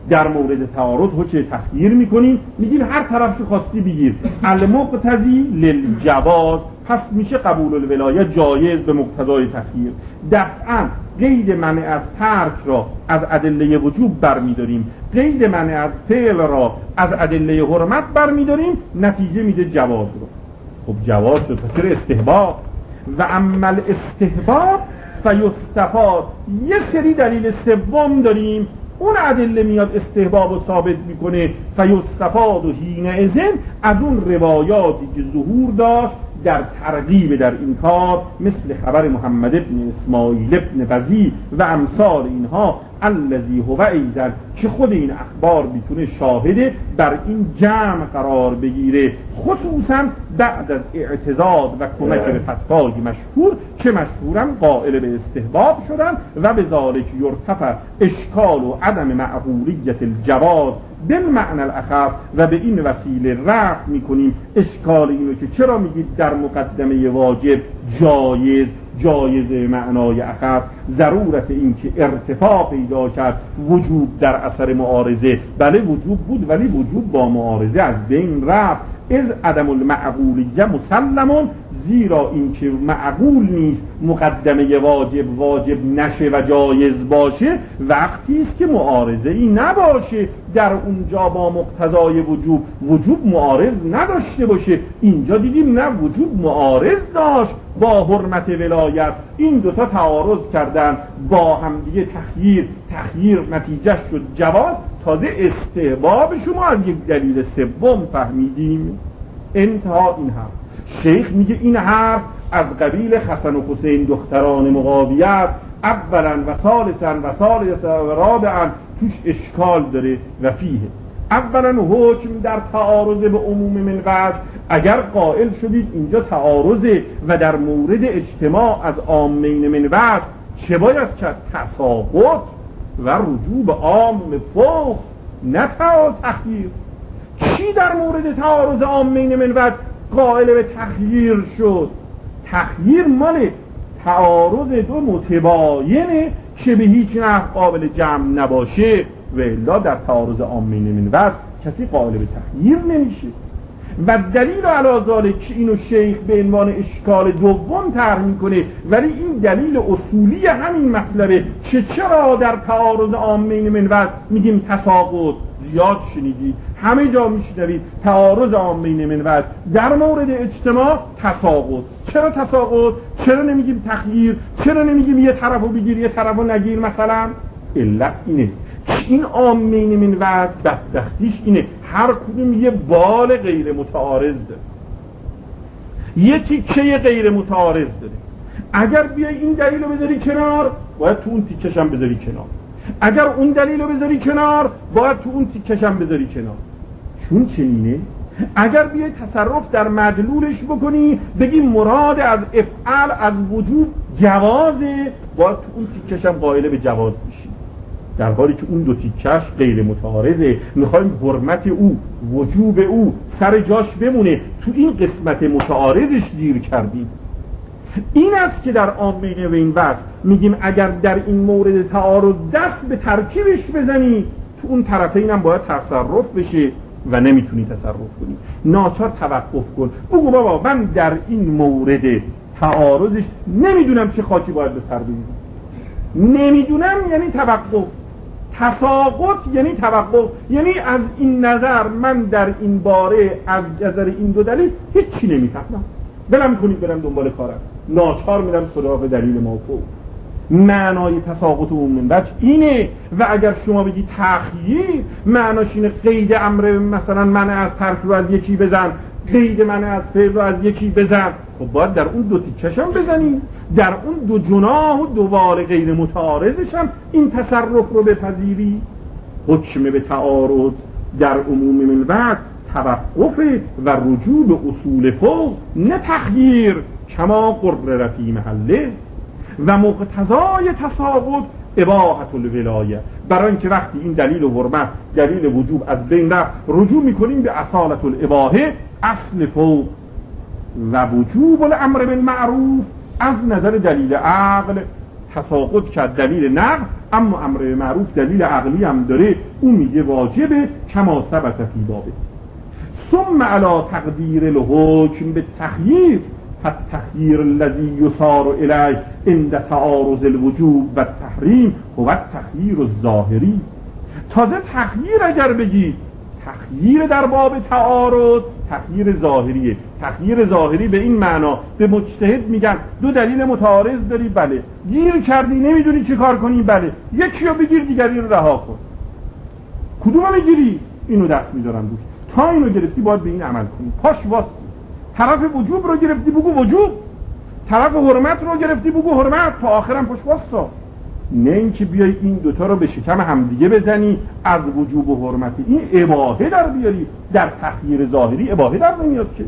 در مورد تعارض حکم تخییر میکنیم، میگیم هر طرفش خواستی بگیر المقتضی للجواز، پس میشه قبول الولایه جایز به مقتضای تخییر. دفعا قید منع از ترک را از ادله وجوب برمیداریم، قید منع از فعل را از ادله حرمت برمیداریم، نتیجه میده جواز رو. خب جواز شد، پس استحباب. و عمل استحباب فیستفاد، یه سری دلیل سوم داریم، اون ادله میاد استحباب رو ثابت میکنه. فیستفاد و حینئذ از اون روایاتی که ظهور داشت در ترغیب در این کار، مثل خبر محمد ابن اسماعیل ابن بزی و امثال اینها، الذی هو ایضا، که خود این اخبار میتونه شاهده بر این جمع قرار بگیره، خصوصا بعد از اعتضاد و کمک به فتوای مشهور که مشهورا قائل به استحباب شدن و به ذالک یرتفع اشکال و عدم معقولیت الجواز بالمعنى الاخف، و به این وسیله رفع میکنیم اشکال اینو که چرا میگید در مقدمه واجب جایز، جایز معنای اخف، ضرورت این که ارتفاع پیدا کرد وجوب در اثر معارضه. بله وجوب بود ولی وجوب با معارضه از بین رفت. از عدم المعقولیه مسلمون، زیرا این که معقول نیست مقدمه واجب واجب نشه و جایز باشه وقتی است که معارضه ای نباشه، در اونجا با مقتضای وجوب وجوب معارض نداشته باشه. اینجا دیدیم نه، وجوب معارض داشت با حرمت ولایت، این دوتا تعارض کردن با هم دیگه، تخییر تخییر نتیجه شد جواز، تازه استحباب شما از یک دلیل سوم فهمیدیم. انتها این حرف شیخ میگه این حرف از قبیل حسن و حسین دختران مقاویت اولا و ثالثا و ثالثا و رابعا توش اشکال داره و فیه. اولا حکم در تعارض به عموم من وجه، اگر قائل شدید اینجا تعارضه و در مورد اجتماع از عامین من وجه چه باید کرد؟ تساقط و رجوع به عام فوق، نه تخییر. کی در مورد تعارض عامین من وجه قائل به تخییر شد؟ تخییر مال تعارض دو متباینه که به هیچ نحو قابل جمع نباشه، و الا در تعارض عامین من وجه کسی قائل به تخییر نمیشه. و دلیل علی ذالک که اینو شیخ به عنوان اشکال دوم طرح میکنه، ولی این دلیل اصولی همین مطلبه که چرا در تعارض عامین من وجه میگیم تساقط. زیاد شنیدید، همه جا میشنوید تعارض عامین من وجه، در مورد اجتماع تساقط. چرا تساقط؟ چرا نمیگیم تخییر؟ چرا نمیگیم یه طرفو بگیر یه طرفو نگیر؟ مثلا علت اینه این عامین من وجه بدبختیش اینه هر کدوم یه بال غیر متعارض داره، یه تیکه غیر متعارض داره. اگر بیای این دلیل رو بذاری کنار باید تو اون تیکش هم بذاری کنار، اگر اون دلیل رو بذاری کنار باید تو اون تیکش هم بذاری کنار. چون چنینه اگر بیای تصرف در مدلولش بکنی بگی مراد از افعال از وجوب جوازه، باید تو اون تیکش هم قائل به جواز بشی، در حالی که اون دو تیکش غیر متعارضه. میخوایم حرمت او وجوب او سر جاش بمونه، تو این قسمت متعارضش گیر کردیم. این است که در عامین و این وقت میگیم اگر در این مورد تعارض دست به ترکیبش بزنی تو اون طرفین هم باید تصرف بشه و نمیتونی تصرف کنی، ناچار توقف کن. بگو بابا من در این مورد تعارضش نمیدونم چه خاکی باید به سر بگیرم. نمیدونم یعنی توقف، تساقط یعنی توقف، یعنی از این نظر من در این باره از نظر این دو دلیل هیچی نمیفهمم، برم کنید برم دنبال کارم، ناچار میرم سراغ دلیل موفق. معنای تساقط عموم وجه اینه. و اگر شما بگی تخییر معناش اینه قید امر مثلا منع از ترک رو از یکی بزن، قید منع از فعل رو از یکی بزن، خب باید در اون دو تیکش هم بزنیم، در اون دو جناح و دوباره غیر متعارضش هم این تصرف رو بپذیری. حکم به تعارض در عموم من وجه توقف و رجوع به اصول فوق، نه تخییر کما قرر فی محله. و مقتضای تساقط اباحت الولایه، برای اینکه وقتی این دلیل حرمت دلیل وجوب از بین رفت رجوع میکنیم به اصالت الاباحه، اصل فوق. و وجوب الامر بالمعروف از نظر دلیل عقل تساقط کرد دلیل نقل اما امر به معروف دلیل عقلی هم داره، اون میگه واجبه کما ثبت فی بابه. ثم علی تقدیر الحکم به تخییر، فالتخییر الذی یصار الیه عند تعارض الوجوب و التحریم هو التخییر الظاهری. تازه تخییر اگر بگید، تخییر در باب تعارض تخییر ظاهریه. تخییر ظاهری به این معنا به مجتهد میگن دو دلیل متعارض داری، بله، گیر کردی نمیدونی چی کار کنی، بله، یکی رو بگیر دیگری رو رها کن. کدوم رو میگیری؟ اینو دست میذارم روش، تا اینو گرفتی باید به این عمل کنی، پاش واسه. طرف وجوب رو گرفتی بگو وجوب، طرف حرمت رو گرفتی بگو حرمت، تا آخرم پاش واسه. نه اینکه بیای این دوتا رو به شکم همدیگه بزنی، از وجوب و حرمت این اباحه در بیاری. در تخییر ظاهری اباحه در نمیاد که.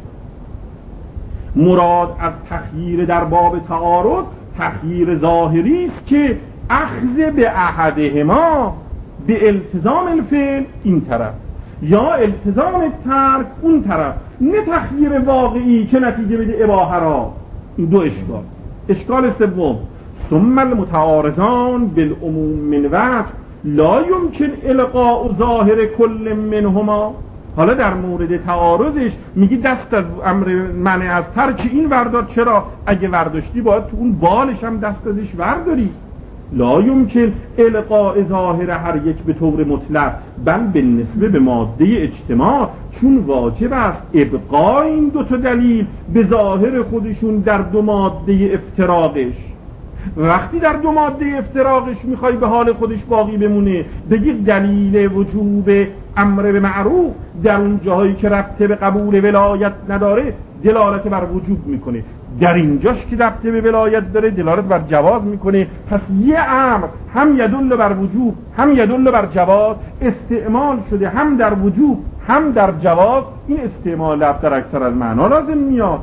مراد از تخییر در باب تعارض تخییر ظاهری است که اخذ به احدهما به التزام الفعل این طرف یا التزام ترک اون طرف، نه تخییر واقعی که نتیجه بده اباحه را. این دو اشکال. اشکال سوم، ثم المتعارضان بالعموم من وجه لا يمكن القاء ظاهر کل منهما. حالا در مورد تعارضش میگی دست از امر منع از ترک این وردار. چرا؟ اگه ورداشتی باید تو اون بالش هم دست ازش ورداری. لا يمكن القاء ظاهر هر یک به طور مطلق، بل به نسبه به ماده اجتماع، چون واجب است ابقاء این دو تا دلیل به ظاهر خودشون در دو ماده افتراقش. وقتی در دو ماده افتراقش میخوای به حال خودش باقی بمونه، بگی دلیل وجوب امر به معروف در اون جاهایی که ربط به قبول ولایت نداره دلالت بر وجوب میکنه، در اینجاش که ربط به ولایت داره دلالت بر جواز میکنه. پس یه امر هم یدل بر وجوب هم یدل بر جواز استعمال شده، هم در وجوب هم در جواز. این استعمال لفظ در اکثر از معنا لازم میاد.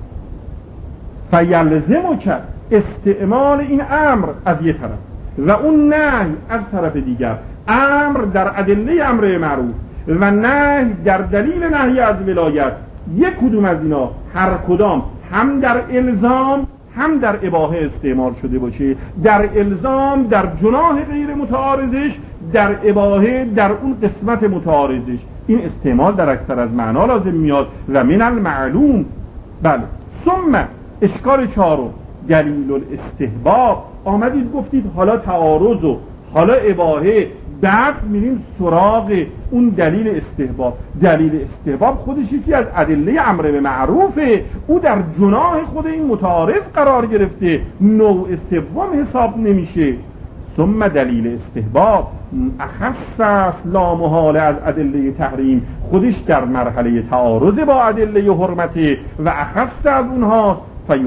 فیلزمو کرد استعمال این امر از یه طرف و اون نهی از طرف دیگر. امر در ادله امر معروف و نهی در دلیل نهی از ولایت، یک کدوم از اینا هر کدام هم در الزام هم در اباحه استعمال شده باشه. در الزام در جناح غیر متعارضش، در اباحه در اون قسمت متعارضش. این استعمال در اکثر از معنا لازم میاد. و من المعلوم. بله. ثم اشکال چهارم دلیل الاستحباب. آمدید گفتید حالا تعارض و حالا اباحه، بعد میریم سراغ اون دلیل استحباب. دلیل استحباب خودش یکی از ادله امر به معروفه، او در جناح خود این متعارض قرار گرفته، نوع سوم حساب نمیشه. ثم دلیل استحباب اخص است لا محاله از ادله تحریم، خودش در مرحله تعارض با ادله حرمت و اخص از اونها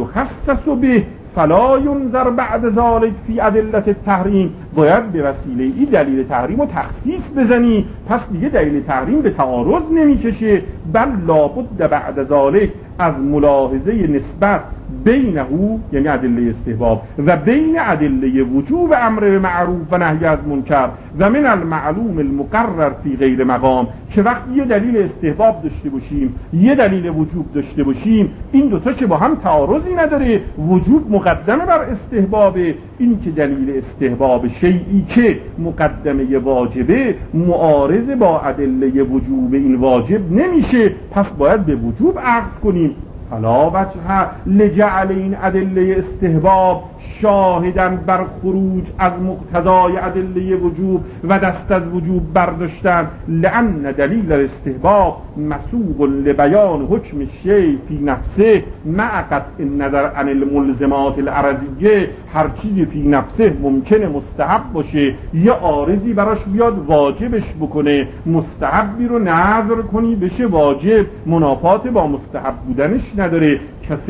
فیخصص به فلا ینظر بعد ذلك فی ادله التحریم. باید به وسیله این دلیل تحریم رو تخصیص بزنی، پس دیگه دلیل تحریم به تعارض نمیکشه، بل لابد بعد ذلك از ملاحظه نسبت بینه یعنی ادله استحباب و بین ادله وجوب امر به معروف و نهی از منکر و من المعلوم المقرر فی غیر مقام، که وقتی یه دلیل استحباب داشته باشیم یه دلیل وجوب داشته باشیم، این دوتا که با هم تعارضی نداره، وجوب مقدمه بر استحباب، این که دلیل استحباب شیئی که مقدمه واجبه معارض با ادله وجوب این واجب نمیشه، پس باید به وجوب عکس کنیم. فلا وجه لجعل این ادله استحباب شاهدن بر خروج از مقتضای ادله وجوب و دست از وجوب برداشتن، لأن دلیل الاستحباب مسوق لبیان حکم الشیء فی نفسه مع قطع النظر عن الملزمات العرضیه. هر چیزی فی نفسه ممکنه مستحب باشه، یه عارضی براش بیاد واجبش بکنه، مستحبی رو نظر کنی بشه واجب، منافات با مستحب بودنش نداره.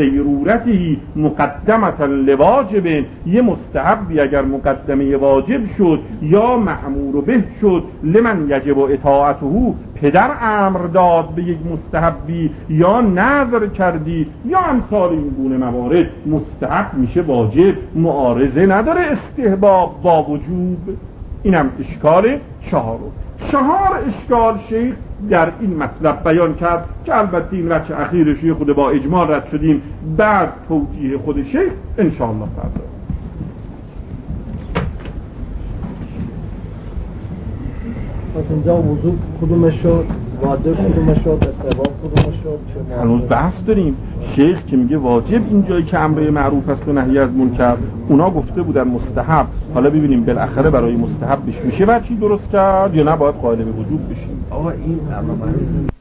کسیرورتی مقدمتا لواجب، یه مستحبی اگر مقدمه واجب شد یا معمور به شد، لمن یجب اطاعته، پدر امر داد به یک مستحبی یا نظر کردی یا امثال این گونه موارد، مستحب میشه واجب، معارضه نداره استحباب با وجوب. اینم اشکال چهارم. چهار اشکال شیخ در این مطلب بیان کرد که البته این وجه اخیرش یه خود با اجمال رد شدیم، بعد توجیه خود شیخ انشاءالله فردا. پس اینجا وضوع کدومش شد، واجب کدومش شد، استحباب کدومش شد؟ هنوز بحث داریم. شیخ که میگه واجب این جایی که امر معروف است و نهی از منکر، اونا گفته بودن مستحب. حالا ببینیم بالاخره برای مستحبش میشه وجهی درست کرد یا نه باید قائل به وجوب بشیم. آقا این